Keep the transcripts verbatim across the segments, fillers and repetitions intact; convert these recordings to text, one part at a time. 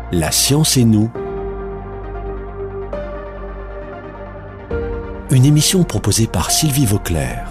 La science et nous. Une émission proposée par Sylvie Vauclair.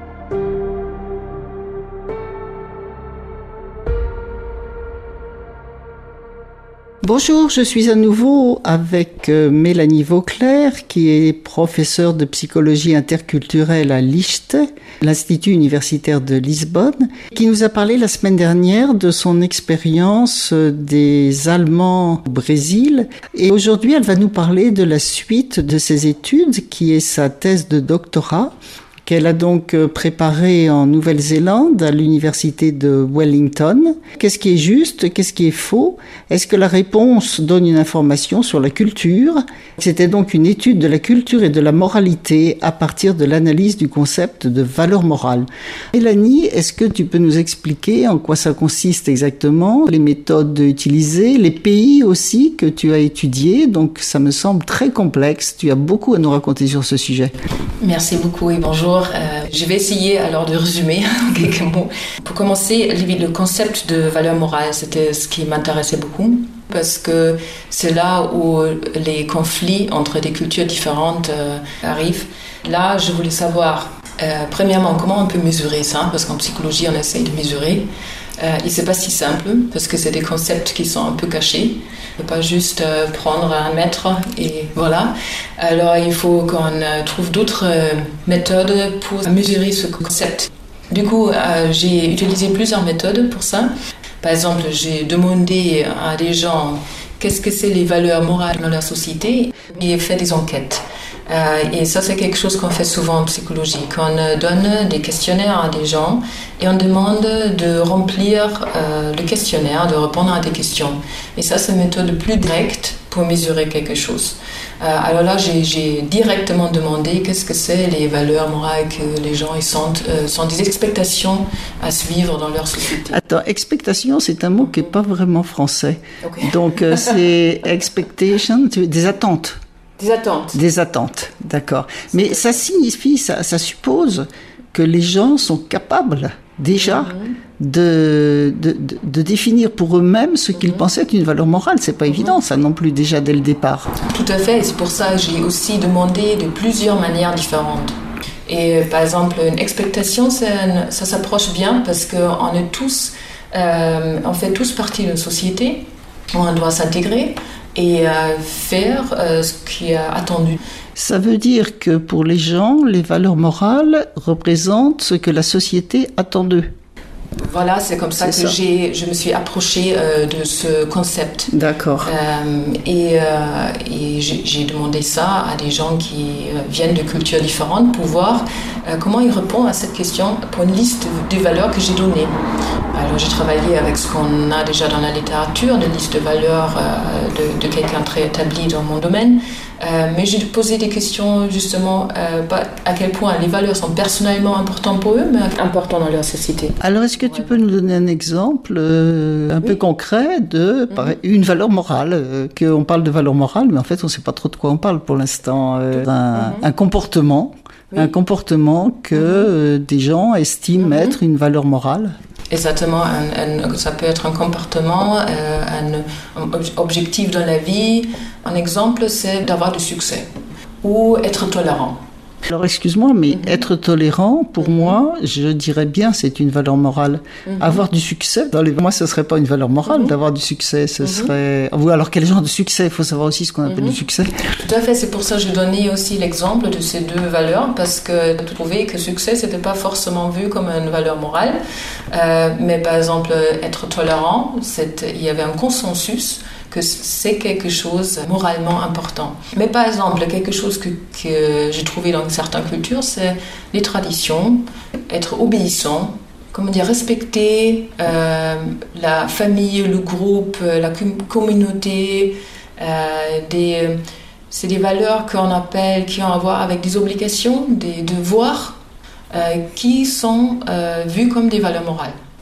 Bonjour, je suis à nouveau avec Mélanie Vauclair, qui est professeure de psychologie interculturelle à Lichte, l'Institut universitaire de Lisbonne, qui nous a parlé la semaine dernière de son expérience des Allemands au Brésil. Et aujourd'hui, elle va nous parler de la suite de ses études, qui est sa thèse de doctorat, qu'elle a donc préparée en Nouvelle-Zélande à l'université de Wellington. Qu'est-ce qui est juste? Qu'est-ce qui est faux? Est-ce que la réponse donne une information sur la culture? C'était donc une étude de la culture et de la moralité à partir de l'analyse du concept de valeur morale. Mélanie, est-ce que tu peux nous expliquer en quoi ça consiste exactement, les méthodes utilisées, les pays aussi que tu as étudiés? Donc ça me semble très complexe. Tu as beaucoup à nous raconter sur ce sujet. Merci beaucoup et bonjour. Euh, je vais essayer alors de résumer en quelques mots. Pour commencer, le concept de valeur morale, c'était ce qui m'intéressait beaucoup parce que c'est là où les conflits entre des cultures différentes euh, arrivent. Là, je voulais savoir, euh, premièrement, comment on peut mesurer ça, parce qu'en psychologie, on essaye de mesurer. Euh, et c'est pas si simple, parce que c'est des concepts qui sont un peu cachés. On ne peut pas juste euh, prendre un mètre et voilà. Alors il faut qu'on euh, trouve d'autres euh, méthodes pour mesurer ce concept. Du coup, euh, j'ai utilisé plusieurs méthodes pour ça. Par exemple, j'ai demandé à des gens qu'est-ce que c'est les valeurs morales dans la société et j'ai fait des enquêtes. Euh, et ça, c'est quelque chose qu'on fait souvent en psychologie. On donne des questionnaires à des gens et on demande de remplir euh, le questionnaire, de répondre à des questions. Et ça, c'est une méthode plus directe pour mesurer quelque chose. Euh, alors là, j'ai, j'ai directement demandé qu'est-ce que c'est les valeurs morales que les gens ils sentent, euh, sont des expectations à suivre dans leur société. Attends, expectation, c'est un mot qui n'est pas vraiment français. Okay. Donc, euh, c'est expectation, des attentes. Des attentes. Des attentes, d'accord. Mais ça signifie, ça, ça suppose que les gens sont capables déjà mm-hmm. de, de, de, de définir pour eux-mêmes ce qu'ils mm-hmm. pensaient être une valeur morale. C'est pas mm-hmm. évident, ça non plus déjà dès le départ. Tout à fait, c'est pour ça que j'ai aussi demandé de plusieurs manières différentes. Et par exemple, une expectation, ça, ça s'approche bien parce qu'on est tous, euh, on fait tous partie d'une société, on doit s'intégrer et euh, faire euh, ce qui est attendu. Ça veut dire que pour les gens, les valeurs morales représentent ce que la société attend d'eux. Voilà, c'est comme ça c'est que ça. J'ai, je me suis approchée euh, de ce concept. D'accord. Euh, et euh, et j'ai, j'ai demandé ça à des gens qui euh, viennent de cultures différentes pour voir euh, comment ils répondent à cette question pour une liste de valeurs que j'ai données. Alors j'ai travaillé avec ce qu'on a déjà dans la littérature, une liste de valeurs euh, de, de quelqu'un très établi dans mon domaine. Euh, mais j'ai posé des questions justement euh, pas à quel point les valeurs sont personnellement importantes pour eux, mais importantes dans leur société. Alors est-ce que tu peux nous donner un exemple euh, un oui. peu concret de mm-hmm. une valeur morale euh, qu'on parle de valeur morale, mais en fait on ne sait pas trop de quoi on parle pour l'instant. Euh, un, mm-hmm. un comportement, oui. un comportement que mm-hmm. euh, des gens estiment mm-hmm. être une valeur morale. Exactement, un, un, ça peut être un comportement, euh, un, un objectif dans la vie. Un exemple, c'est d'avoir du succès ou être tolérant. Alors excuse-moi, mais mm-hmm. être tolérant, pour mm-hmm. moi, je dirais bien c'est une valeur morale. Mm-hmm. Avoir du succès, dans les... moi ce ne serait pas une valeur morale mm-hmm. d'avoir du succès, ce mm-hmm. serait... Ou alors quel genre de succès? Il faut savoir aussi ce qu'on appelle mm-hmm. du succès. Tout à fait, c'est pour ça que je donnais aussi l'exemple de ces deux valeurs, parce que je trouvais que succès, ce n'était pas forcément vu comme une valeur morale. Euh, mais par exemple, être tolérant, il y avait un consensus que c'est quelque chose de moralement important. Mais par exemple, quelque chose que, que j'ai trouvé dans certaines cultures, c'est les traditions, être obéissant, comment dire, respecter euh, la famille, le groupe, la communauté. Euh, des, c'est des valeurs qu'on appelle, qui ont à voir avec des obligations, des devoirs, euh, qui sont euh, vues comme des valeurs morales.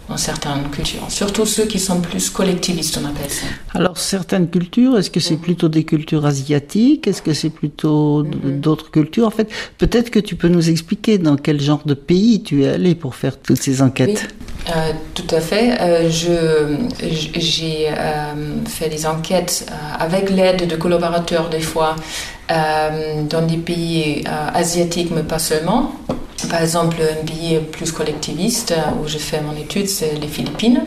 dans certaines cultures, surtout ceux qui sont plus collectivistes, on appelle ça. Alors, certaines cultures, est-ce que c'est plutôt des cultures asiatiques? Est-ce que c'est plutôt mm-hmm. d'autres cultures? En fait, peut-être que tu peux nous expliquer dans quel genre de pays tu es allé pour faire toutes ces enquêtes. Oui, euh, tout à fait. Euh, je, j'ai euh, fait des enquêtes euh, avec l'aide de collaborateurs, des fois, euh, dans des pays euh, asiatiques, mais pas seulement. Par exemple, un pays plus collectiviste où j'ai fait mon étude, c'est les Philippines.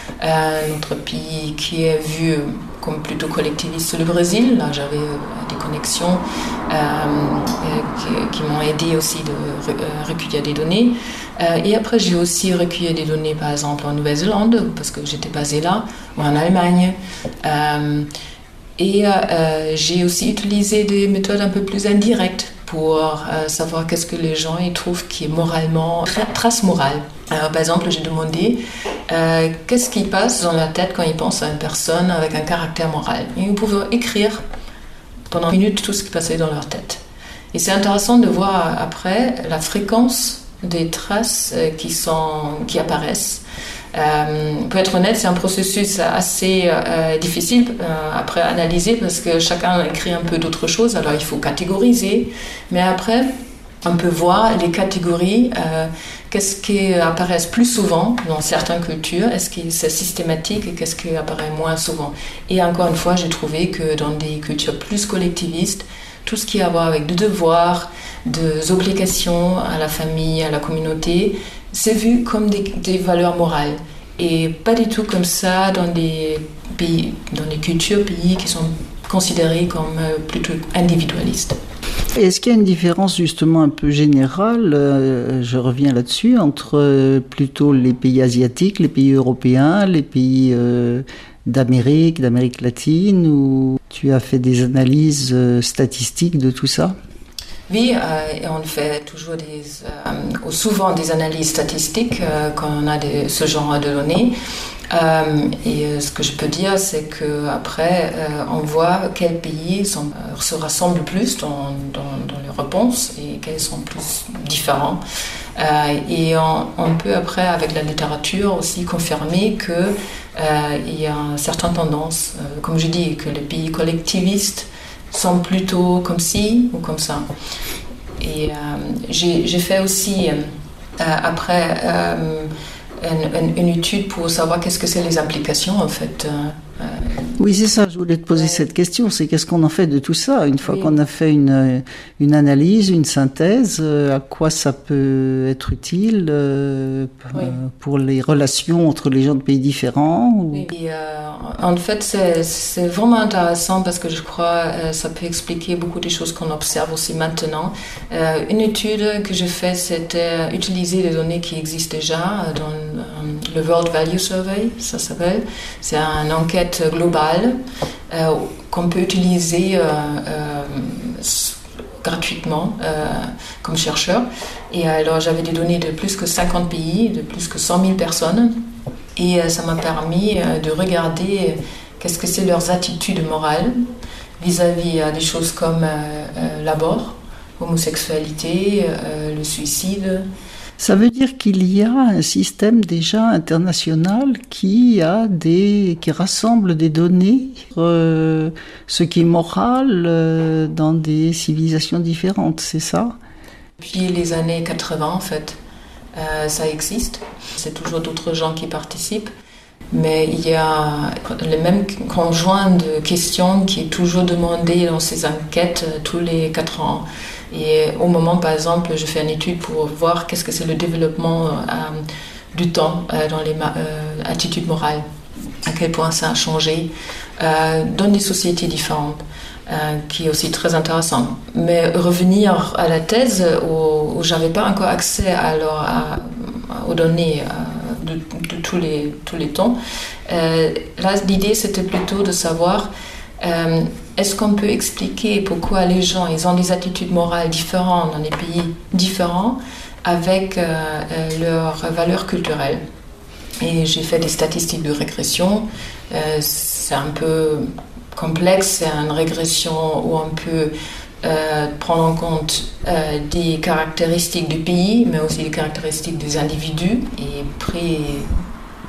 Un autre pays qui est vu comme plutôt collectiviste, c'est le Brésil. Là, j'avais des connexions euh, qui, qui m'ont aidé aussi de re- recueillir des données. Euh, et après, j'ai aussi recueilli des données, par exemple, en Nouvelle-Zélande, parce que j'étais basée là, ou en Allemagne. Euh, et euh, j'ai aussi utilisé des méthodes un peu plus indirectes pour euh, savoir qu'est-ce que les gens ils trouvent qui est moralement, trace morale. Alors, par exemple, j'ai demandé euh, qu'est-ce qui passe dans leur tête quand ils pensent à une personne avec un caractère moral. Et ils pouvaient écrire pendant une minute tout ce qui passait dans leur tête. Et c'est intéressant de voir après la fréquence des traces euh, qui, sont, qui apparaissent. Euh, pour être honnête, c'est un processus assez euh, difficile euh, après à analyser parce que chacun écrit un peu d'autres choses, alors il faut catégoriser. Mais après, on peut voir les catégories, euh, qu'est-ce qui apparaît plus souvent dans certaines cultures, est-ce que c'est systématique et qu'est-ce qui apparaît moins souvent. Et encore une fois, j'ai trouvé que dans des cultures plus collectivistes, tout ce qui a à voir avec des devoirs, des obligations à la famille, à la communauté, c'est vu comme des, des valeurs morales et pas du tout comme ça dans des pays, dans des cultures, pays qui sont considérés comme plutôt individualistes. Est-ce qu'il y a une différence justement un peu générale, euh, je reviens là-dessus, entre euh, plutôt les pays asiatiques, les pays européens, les pays euh, d'Amérique, d'Amérique latine, où tu as fait des analyses euh, statistiques de tout ça ? Oui, euh, et on fait toujours des, euh, souvent des analyses statistiques euh, quand on a des, ce genre de données. Euh, et euh, ce que je peux dire, c'est qu'après, euh, on voit quels pays sont, euh, se rassemblent plus dans, dans, dans les réponses et quels sont plus différents. Euh, et on, on peut après, avec la littérature, aussi confirmer qu'il euh, y a certaines tendances. Euh, comme je dis, que les pays collectivistes sont plutôt comme ci ou comme ça. Et euh, j'ai, j'ai fait aussi, euh, après, euh, une, une, une étude pour savoir qu'est-ce que c'est les implications, en fait. Euh, oui, c'est ça, je voulais te poser ouais. cette question, c'est qu'est-ce qu'on en fait de tout ça? Une fois oui. qu'on a fait une, une analyse, une synthèse, à quoi ça peut être utile euh, oui. pour les relations entre les gens de pays différents ou... oui. Et, euh, en fait, c'est, c'est vraiment intéressant parce que je crois que euh, ça peut expliquer beaucoup des choses qu'on observe aussi maintenant. Euh, une étude que j'ai faite, c'était utiliser des données qui existent déjà dans euh, le World Value Survey, ça s'appelle. C'est une enquête globale euh, qu'on peut utiliser euh, euh, gratuitement euh, comme chercheur. Et alors j'avais des données de plus que cinquante pays, de plus que cent mille personnes. Et euh, ça m'a permis euh, de regarder euh, qu'est-ce que c'est leurs attitudes morales vis-à-vis euh, des choses comme euh, euh, l'abort, l'homosexualité, euh, le suicide. Ça veut dire qu'il y a un système déjà international qui a des, qui rassemble des données sur euh, ce qui est moral euh, dans des civilisations différentes, c'est ça? Depuis les années quatre-vingts, en fait, euh, ça existe. C'est toujours d'autres gens qui participent. Mais il y a le même conjoint de questions qui est toujours demandé dans ces enquêtes euh, tous les quatre ans. Et au moment, par exemple, je fais une étude pour voir qu'est-ce que c'est le développement euh, du temps euh, dans les euh, attitudes morales, à quel point ça a changé euh, dans des sociétés différentes, euh, qui est aussi très intéressant. Mais revenir à la thèse où, où je n'avais pas encore accès alors à, aux données euh, de, de tous les, tous les temps, euh, là, l'idée, c'était plutôt de savoir Euh, est-ce qu'on peut expliquer pourquoi les gens ils ont des attitudes morales différentes dans des pays différents avec euh, euh, leurs valeurs culturelles. Et j'ai fait des statistiques de régression. Euh, c'est un peu complexe, c'est une régression où on peut euh, prendre en compte euh, des caractéristiques du pays, mais aussi des caractéristiques des individus et pré-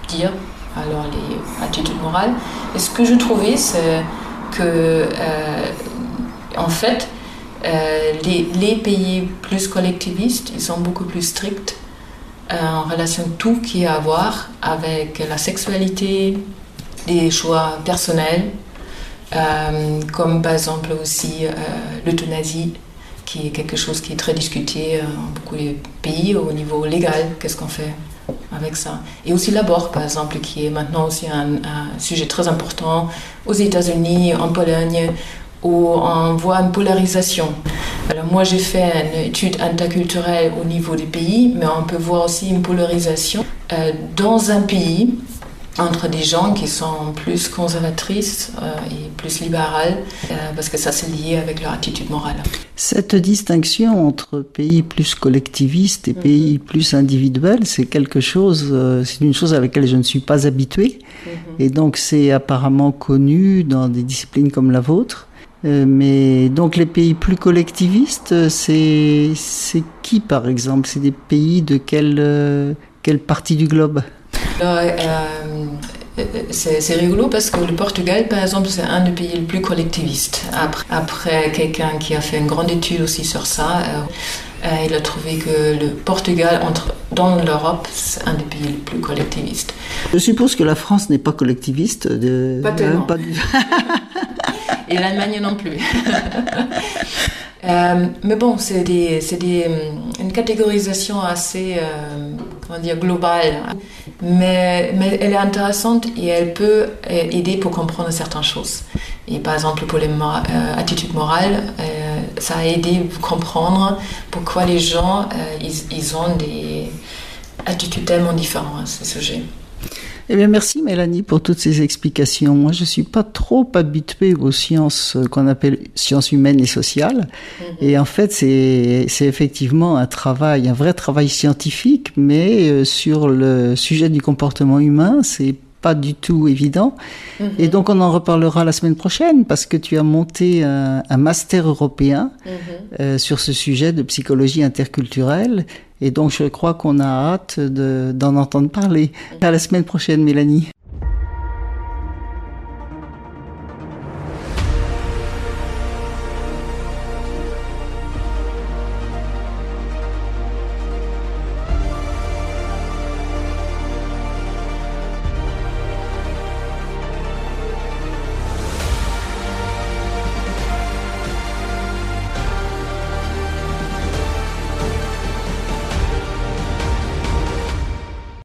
dire, alors les attitudes morales. Et ce que je trouvais, c'est que, euh, en fait, euh, les, les pays plus collectivistes, ils sont beaucoup plus stricts euh, en relation à tout qui a à voir avec la sexualité, les choix personnels, euh, comme par exemple aussi euh, l'euthanasie, qui est quelque chose qui est très discuté dans beaucoup de pays au niveau légal. Qu'est-ce qu'on fait avec ça? Et aussi l'abort, par exemple, qui est maintenant aussi un, un sujet très important aux États-Unis, en Pologne, où on voit une polarisation. Alors moi, j'ai fait une étude interculturelle au niveau du pays, mais on peut voir aussi une polarisation euh, dans un pays entre des gens qui sont plus conservatrices euh, et plus libérales, euh, parce que ça c'est lié avec leur attitude morale. Cette distinction entre pays plus collectivistes et mmh. pays plus individuels, c'est quelque chose, euh, c'est une chose à laquelle je ne suis pas habituée, mmh. et donc c'est apparemment connu dans des disciplines comme la vôtre. Euh, mais donc les pays plus collectivistes, c'est, c'est qui par exemple? C'est des pays de quelle, euh, quelle partie du globe? Alors, euh, c'est, c'est rigolo parce que le Portugal, par exemple, c'est un des pays les plus collectivistes. Après, après quelqu'un qui a fait une grande étude aussi sur ça, euh, il a trouvé que le Portugal, entre, dans l'Europe, c'est un des pays les plus collectivistes. Je suppose que la France n'est pas collectiviste. De... Pas tellement. Euh, pas du... Et l'Allemagne non plus. Euh, mais bon, c'est, des, c'est des, une catégorisation assez euh, comment dire, globale, mais, mais elle est intéressante et elle peut aider pour comprendre certaines choses. Et par exemple, pour les mor- euh, attitudes morales, euh, ça a aidé à comprendre pourquoi les gens euh, ils, ils ont des attitudes tellement différentes à ce sujet. Eh bien, merci Mélanie pour toutes ces explications. Moi, je suis pas trop habituée aux sciences qu'on appelle sciences humaines et sociales. Mm-hmm. Et en fait, c'est, c'est effectivement un travail, un vrai travail scientifique, mais sur le sujet du comportement humain, c'est pas du tout évident. Mm-hmm. Et donc, on en reparlera la semaine prochaine parce que tu as monté un, un master européen mm-hmm. euh, sur ce sujet de psychologie interculturelle. Et donc, je crois qu'on a hâte de, d'en entendre parler. À la semaine prochaine, Mélanie.